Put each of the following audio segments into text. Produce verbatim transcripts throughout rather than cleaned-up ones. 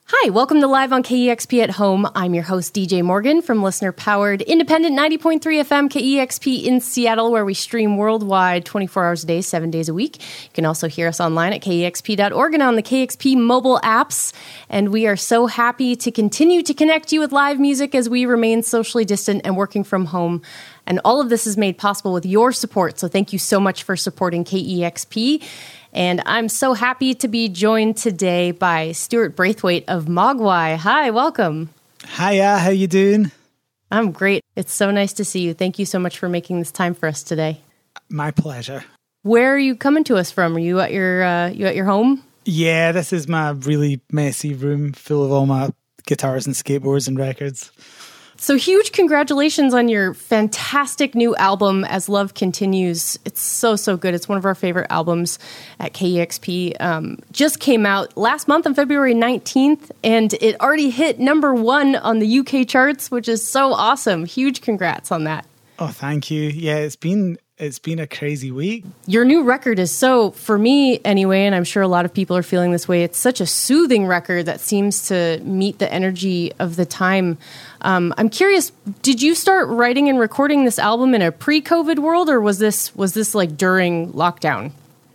Hi, welcome to Live on K E X P at Home. I'm your host, D J Morgan from listener-powered independent ninety point three F M K E X P in Seattle, where we stream worldwide twenty-four hours a day, seven days a week. You can also hear us online at K E X P dot org and on the K X P mobile apps. And we are so happy to continue to connect you with live music as we remain socially distant and working from home. And all of this is made possible with your support. So thank you so much for supporting K E X P. And I'm so happy to be joined today by Stuart Braithwaite of Mogwai. Hi, welcome. Hiya, how you doing? I'm great. It's so nice to see you. Thank you so much for making this time for us today. My pleasure. Where are you coming to us from? Are you at your uh, you at your home? Yeah, this is my really messy room full of all my guitars and skateboards and records. So huge congratulations on your fantastic new album, As Love Continues. It's so, so good. It's one of our favorite albums at K E X P. Um, just came out last month on February nineteenth, and it already hit number one on the U K charts, which is so awesome. Huge congrats on that. Oh, thank you. Yeah, it's been it's been a crazy week. Your new record is so, for me anyway, and I'm sure a lot of people are feeling this way, it's such a soothing record that seems to meet the energy of the time. Um, I'm curious, did you start writing and recording this album in a pre-COVID world, or was this was this like during lockdown?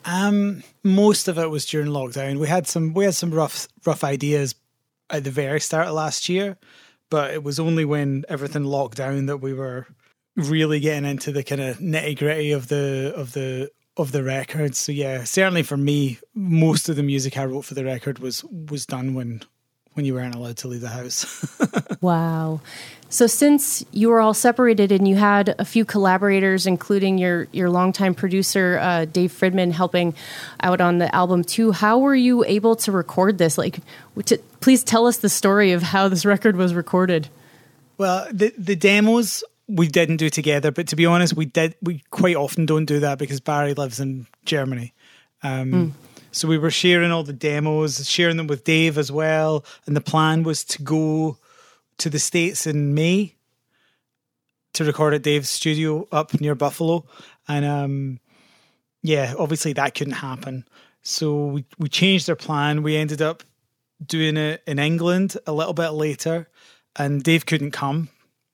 Um, most of it was during lockdown. We had some we had some rough rough ideas at the very start of last year, but it was only when everything locked down that we were really getting into the kind of nitty gritty of the of the of the record. So yeah, certainly for me, most of the music I wrote for the record was was done when when you weren't allowed to leave the house. Wow. So since you were all separated and you had a few collaborators, including your your longtime producer uh, Dave Fridman, helping out on the album too, how were you able to record this? Like, to, please tell us the story of how this record was recorded. Well, the the demos we didn't do together, but to be honest, we did. We quite often don't do that because Barry lives in Germany. Um, mm. So we were sharing all the demos, sharing them with Dave as well. And the plan was to go to the States in May to record at Dave's studio up near Buffalo. And um, yeah, obviously that couldn't happen. So we, we changed our plan. We ended up doing it in England a little bit later, and Dave couldn't come.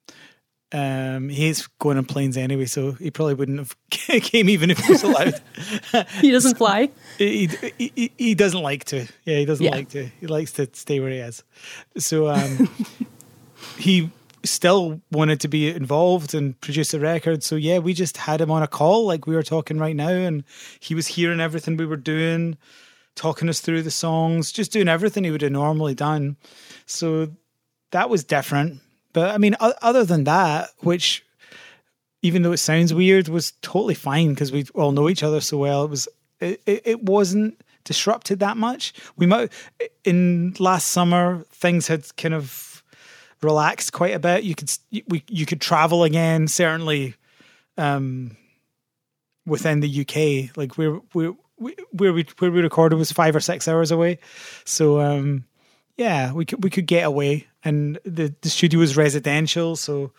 Um, he's going on planes anyway, so he probably wouldn't have came even if he was allowed. He doesn't fly? He, he, he doesn't like to. Yeah, he doesn't yeah. like to. He likes to stay where he is. So um, he still wanted to be involved and produce the record. So yeah, we just had him on a call like we were talking right now, and he was hearing everything we were doing, talking us through the songs, just doing everything he would have normally done. So that was different. But I mean, other than that, which, even though it sounds weird, was totally fine because we all know each other so well. It was, it, it wasn't disrupted that much. We might, in last summer, things had kind of relaxed quite a bit. You could, we, you could travel again. Certainly, um, within the U K, like where we where we where we recorded was five or six hours away. So um, yeah, we could we could get away. And the, the studio was residential, so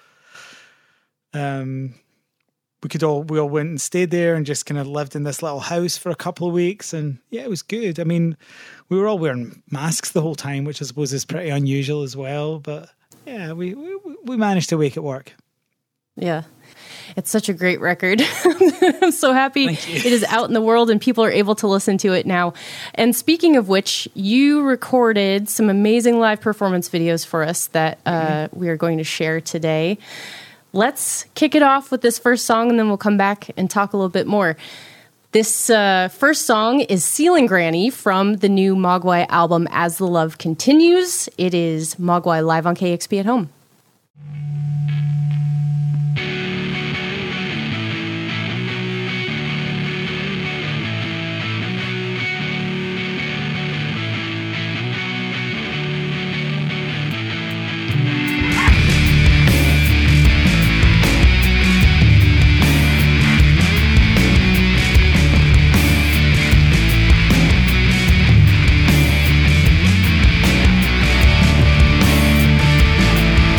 um, we could all we all went and stayed there and just kind of lived in this little house for a couple of weeks, and yeah, it was good. I mean, we were all wearing masks the whole time, which I suppose is pretty unusual as well. But yeah, we we, we managed to make it work. Yeah. It's such a great record. I'm so happy it is out in the world and people are able to listen to it now. And speaking of which, you recorded some amazing live performance videos for us that uh, mm-hmm. we are going to share today. Let's kick it off with this first song, and then we'll come back and talk a little bit more. This uh, first song is Ceiling Granny from the new Mogwai album, As the Love Continues. It is Mogwai live on K E X P at Home. We'll be right back.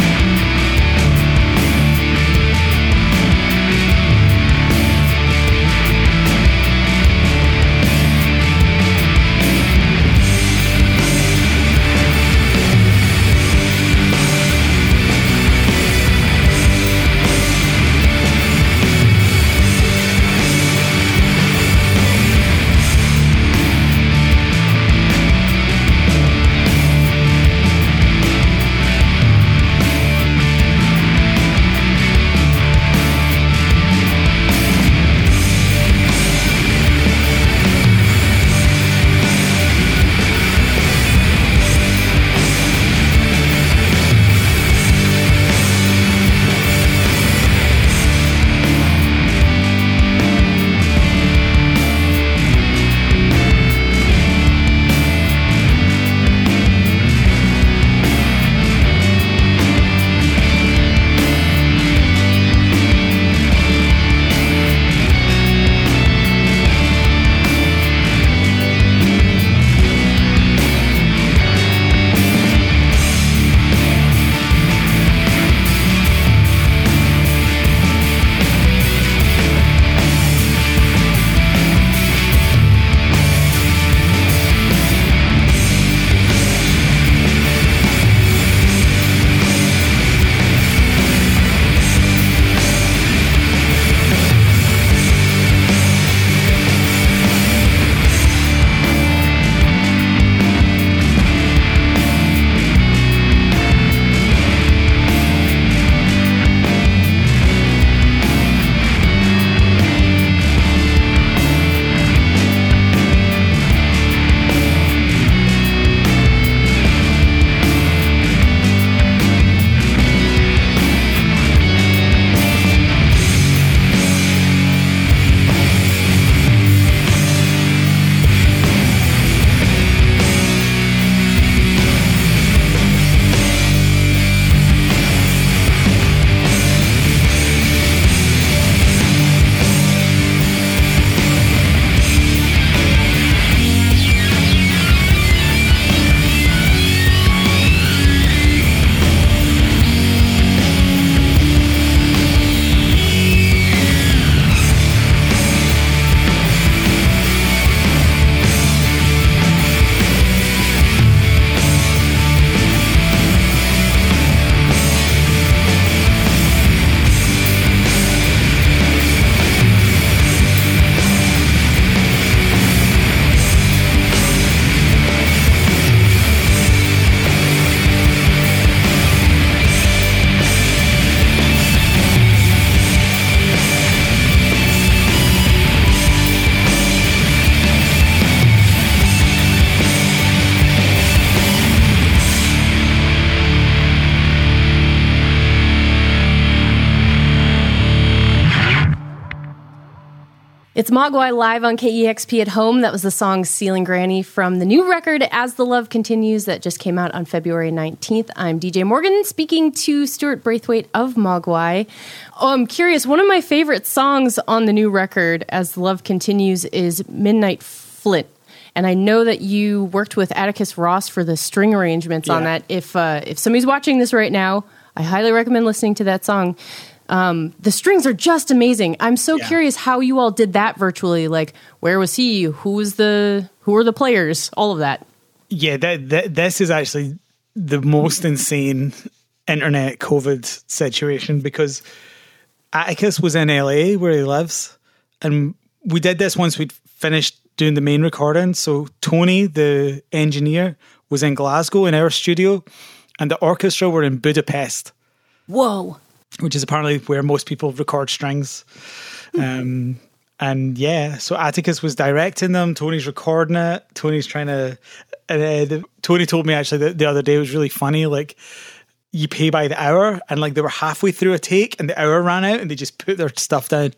It's Mogwai live on K E X P at Home. That was the song Sealing Granny from the new record As the Love Continues that just came out on February nineteenth. I'm D J Morgan speaking to Stuart Braithwaite of Mogwai. Oh, I'm curious, one of my favorite songs on the new record As the Love Continues is Midnight Flint. And I know that you worked with Atticus Ross for the string arrangements yeah. on that. If uh, if somebody's watching this right now, I highly recommend listening to that song. Um, the strings are just amazing. I'm so yeah. curious how you all did that virtually. Like, where was he? Who was the? Who were the players? All of that. Yeah, that, that this is actually the most insane internet COVID situation because Atticus was in L A where he lives, and we did this once we'd finished doing the main recording. So Tony, the engineer, was in Glasgow in our studio, and the orchestra were in Budapest. Whoa. Which is apparently where most people record strings. Um, and yeah, so Atticus was directing them. Tony's recording it. Tony's trying to... Uh, the, Tony told me actually that the other day it was really funny. Like, you pay by the hour, and like they were halfway through a take and the hour ran out and they just put their stuff down.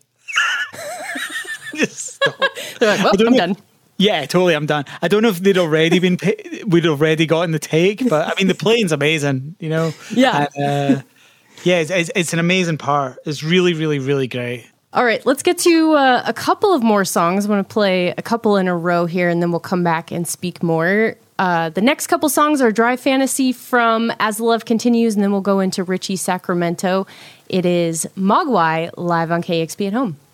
Just stop. They're like, well, I'm know. done. Yeah, totally, I'm done. I don't know if they'd already been... Pay- we'd already gotten the take, but I mean, the playing's amazing, you know? Yeah. And, uh, Yeah, it's, it's, it's an amazing part. It's really, really, really great. All right, let's get to uh, a couple of more songs. I'm going to play a couple in a row here, and then we'll come back and speak more. Uh, the next couple songs are Dry Fantasy from As the Love Continues, and then we'll go into Richie Sacramento. It is Mogwai live on K X P at Home.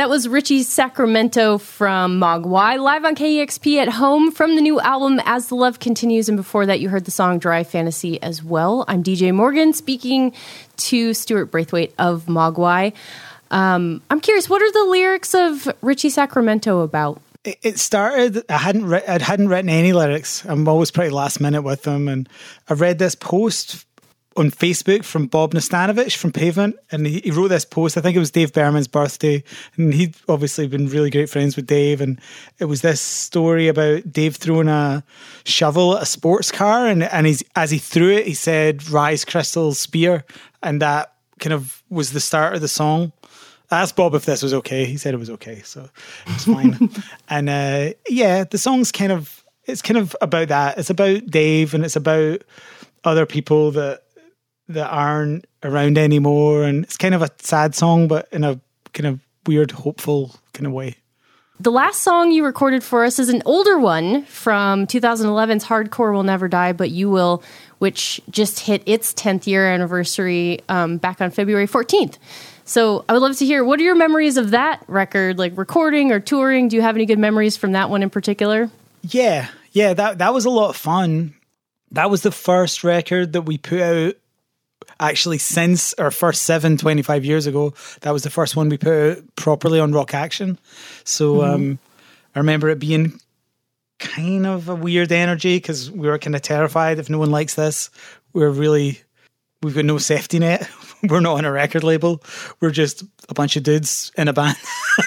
That was Richie Sacramento from Mogwai, live on K E X P at home from the new album As the Love Continues. And before that, you heard the song Dry Fantasy as well. I'm D J Morgan, speaking to Stuart Braithwaite of Mogwai. Um, I'm curious, what are the lyrics of Richie Sacramento about? It started, I hadn't, re- I hadn't written any lyrics. I'm always pretty last minute with them. And I read this post on Facebook from Bob Nastanovich from Pavement, and he, he wrote this post. I think it was Dave Berman's birthday, and he'd obviously been really great friends with Dave, and it was this story about Dave throwing a shovel at a sports car, and, and he's, as he threw it, he said, "Rise Crystal Spear," and that kind of was the start of the song. I asked Bob if this was okay. He said it was okay, so it's fine. And uh, yeah, the song's kind of, it's kind of about that. It's about Dave, and it's about other people that that aren't around anymore, and it's kind of a sad song, but in a kind of weird, hopeful kind of way. The last song you recorded for us is an older one from twenty eleven's Hardcore Will Never Die, But You Will, which just hit its tenth year anniversary um, back on February fourteenth. So I would love to hear, what are your memories of that record, like recording or touring? Do you have any good memories from that one in particular? Yeah, yeah, that, that was a lot of fun. That was the first record that we put out. Actually, since our first seven, twenty-five years ago, that was the first one we put out properly on Rock Action. So mm-hmm. um, I remember it being kind of a weird energy because we were kind of terrified if no one likes this. We're really, we've got no safety net. We're not on a record label. We're just a bunch of dudes in a band.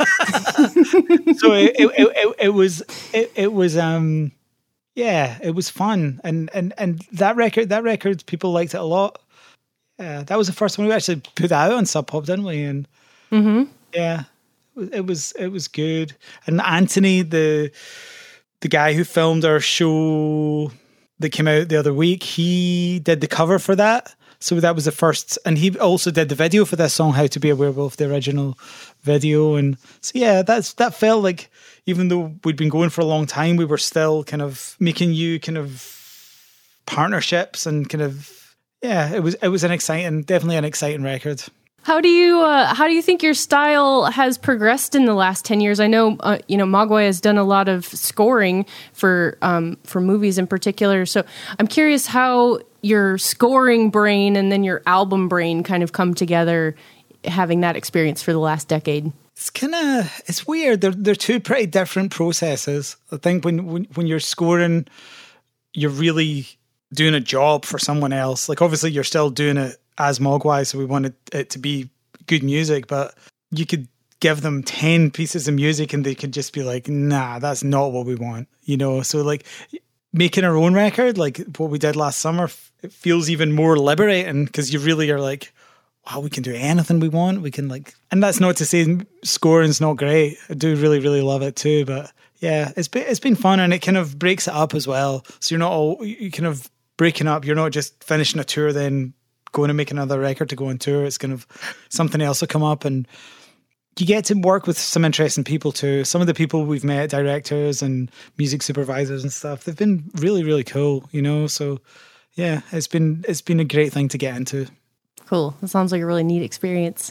So it, it, it, it was, it, it was, um, yeah, it was fun. And, and, and that record, that record, people liked it a lot. Yeah, that was the first one we actually put out on Sub Pop, didn't we? And mm-hmm. yeah, it was it was good. And Anthony, the the guy who filmed our show that came out the other week, he did the cover for that. So that was the first, and he also did the video for this song, "How to Be a Werewolf," the original video. And so yeah, that's that felt like, even though we'd been going for a long time, we were still kind of making new kind of partnerships and kind of. Yeah, it was it was an exciting, definitely an exciting record. How do you uh, how do you think your style has progressed in the last ten years? I know uh, you know Mogwai has done a lot of scoring for um, for movies in particular. So I'm curious how your scoring brain and then your album brain kind of come together, having that experience for the last decade. It's kind of it's weird. They're they're two pretty different processes. I think when when, when you're scoring, you're really doing a job for someone else. Like obviously you're still doing it as Mogwai, so we wanted it to be good music, but you could give them ten pieces of music and they could just be like, nah, that's not what we want, you know? So like making our own record, like what we did last summer, it feels even more liberating because you really are like, wow, we can do anything we want. We can like, and that's not to say scoring's not great. I do really, really love it too, but yeah, it's been, it's been fun, and it kind of breaks it up as well. So you're not all, you kind of breaking up. You're not just finishing a tour, then going to make another record to go on tour. It's kind of something else will come up, and you get to work with some interesting people too. Some of the people we've met, directors and music supervisors and stuff, they've been really, really cool, you know? So yeah, it's been, it's been a great thing to get into. Cool. That sounds like a really neat experience.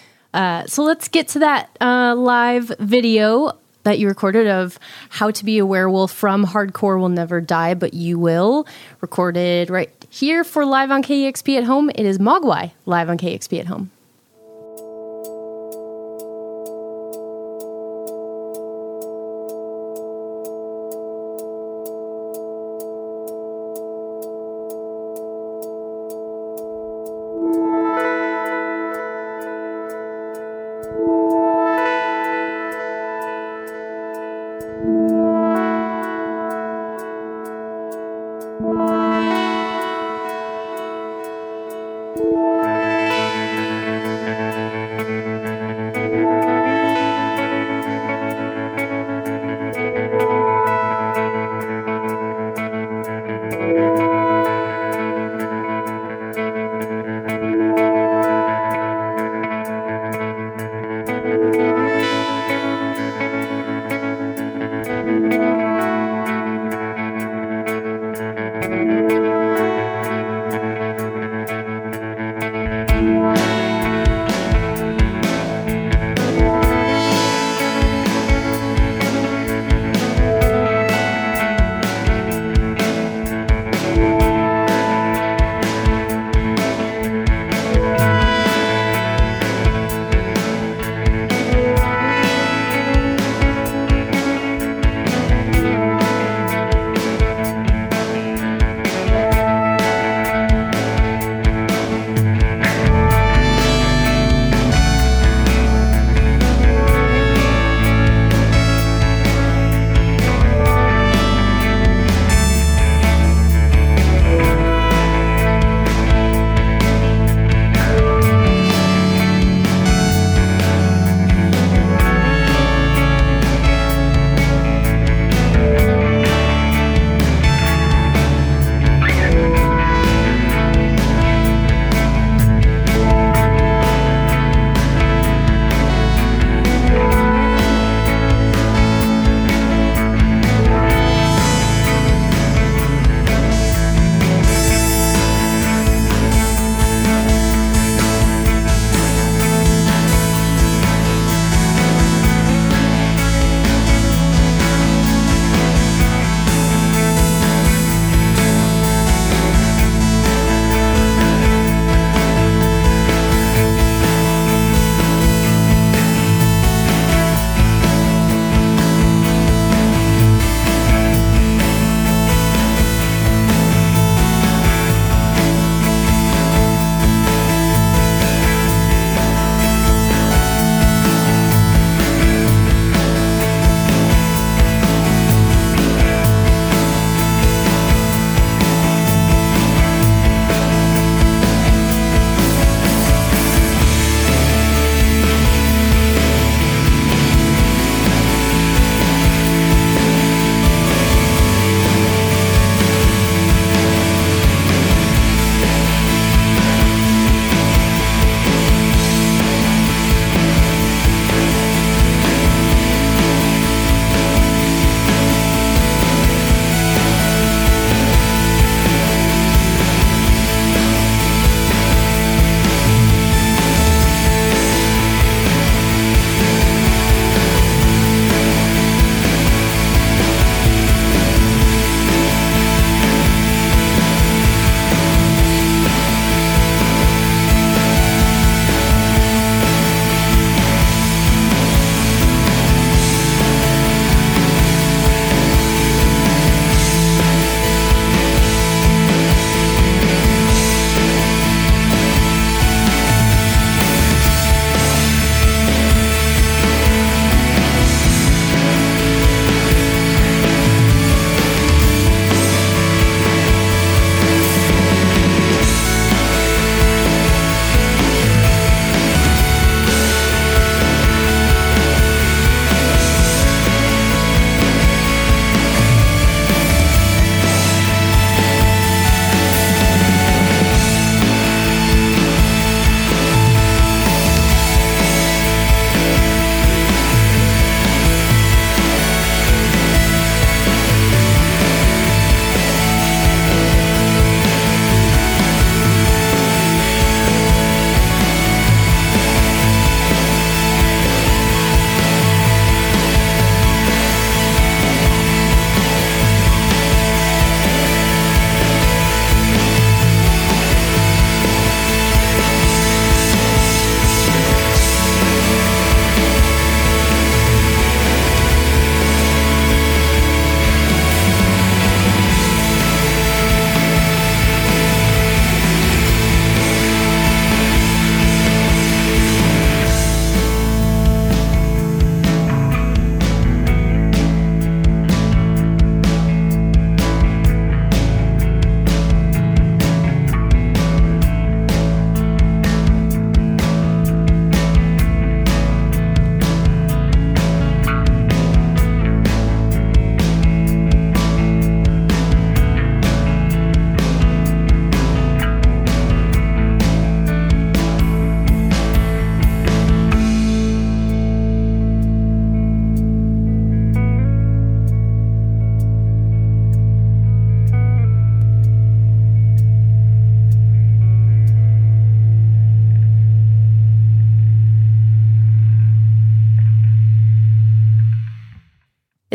Uh, so let's get to that uh, live video that you recorded of How to Be a Werewolf from Hardcore Will Never Die, But You Will, recorded right here for Live on K E X P at Home. It is Mogwai, live on K E X P at Home.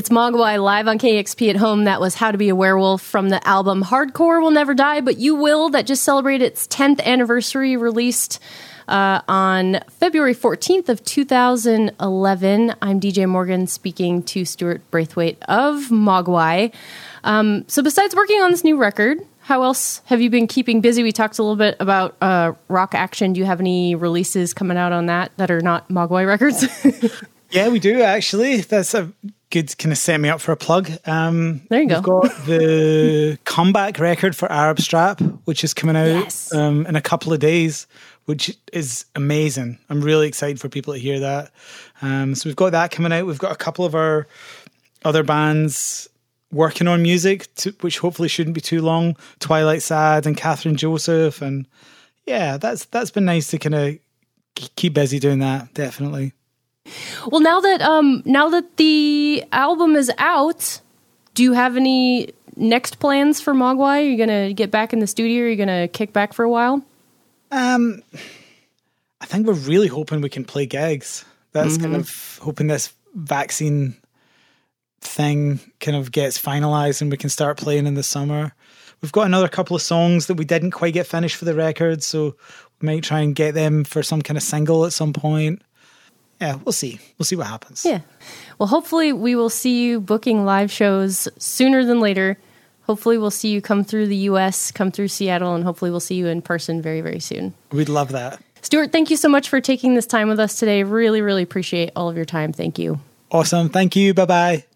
It's Mogwai live on K E X P at Home. That was How to Be a Werewolf from the album Hardcore Will Never Die, But You Will, that just celebrated its tenth anniversary, released uh, on February fourteenth of two thousand eleven. I'm D J Morgan speaking to Stuart Braithwaite of Mogwai. Um, so besides working on this new record, how else have you been keeping busy? We talked a little bit about uh, Rock Action. Do you have any releases coming out on that that are not Mogwai records? Yeah, we do, actually. That's a good kind of set me up for a plug. Um, there you go. We've got the comeback record for Arab Strap, which is coming out yes. um, in a couple of days, which is amazing. I'm really excited for people to hear that. Um, so we've got that coming out. We've got a couple of our other bands working on music, to, which hopefully shouldn't be too long. Twilight Sad and Catherine Joseph. And yeah, that's that's been nice to kind of keep busy doing that, definitely. Well, now that um, now that the album is out, do you have any next plans for Mogwai? Are you going to get back in the studio? Are you going to kick back for a while? Um, I think we're really hoping we can play gigs. That's mm-hmm. kind of hoping this vaccine thing kind of gets finalized and we can start playing in the summer. We've got another couple of songs that we didn't quite get finished for the record, so we might try and get them for some kind of single at some point. Yeah, we'll see. We'll see what happens. Yeah. Well, hopefully we will see you booking live shows sooner than later. Hopefully we'll see you come through the U S, come through Seattle, and hopefully we'll see you in person very, very soon. We'd love that. Stuart, thank you so much for taking this time with us today. Really, really appreciate all of your time. Thank you. Awesome. Thank you. Bye-bye.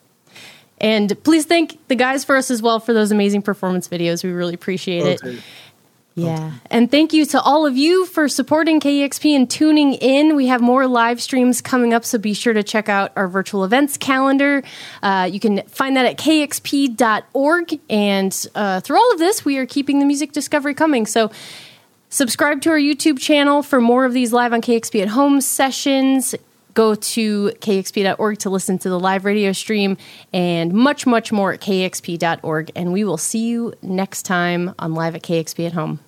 And please thank the guys for us as well for those amazing performance videos. We really appreciate it. Okay. Yeah. And thank you to all of you for supporting K E X P and tuning in. We have more live streams coming up, so be sure to check out our virtual events calendar. Uh, you can find that at K X P dot org. And uh, through all of this, we are keeping the music discovery coming. So subscribe to our YouTube channel for more of these live on K X P at Home sessions. Go to K X P dot org to listen to the live radio stream and much, much more at K X P dot org. And we will see you next time on Live at K X P at Home.